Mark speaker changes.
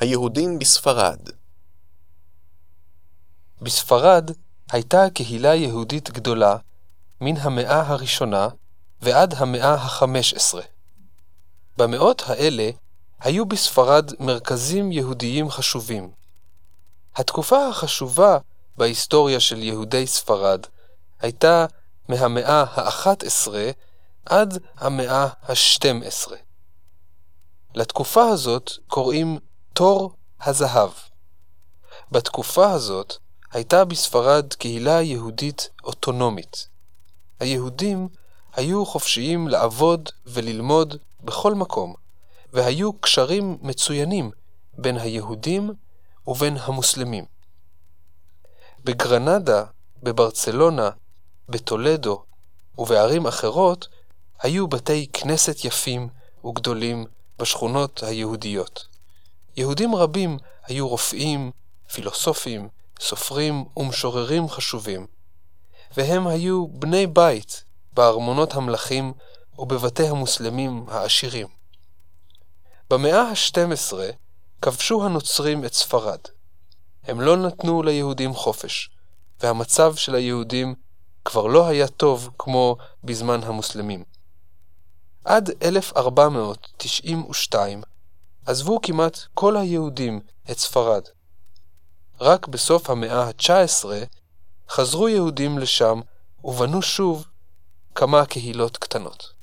Speaker 1: היהודים בספרד.
Speaker 2: בספרד הייתה קהילה יהודית גדולה מן המאה הראשונה ועד המאה ה-15. במאות האלה היו בספרד מרכזים יהודיים חשובים. התקופה החשובה בהיסטוריה של יהודי ספרד הייתה מהמאה ה-11 עד המאה ה-12. לתקופה הזאת קוראים תור הזהב. בתקופה הזאת הייתה בספרד קהילה יהודית אוטונומית. היהודים היו חופשיים לעבוד וללמוד בכל מקום, והיו קשרים מצוינים בין היהודים ובין המוסלמים. בגרנדה, בברצלונה, בטולדו ובערים אחרות היו בתי כנסת יפים וגדולים בשכונות היהודיות. יהודים רבים היו רופאים, פילוסופים, סופרים ומשוררים חשובים, והם היו בני בית בארמונות המלכים ובבתי המוסלמים העשירים. במאה ה-12 כבשו הנוצרים את ספרד. הם לא נתנו ליהודים חופש, והמצב של היהודים כבר לא היה טוב כמו בזמן המוסלמים. עד 1492 עזבו כמעט כל היהודים את ספרד. רק בסוף המאה ה-19 חזרו יהודים לשם ובנו שוב כמה קהילות קטנות.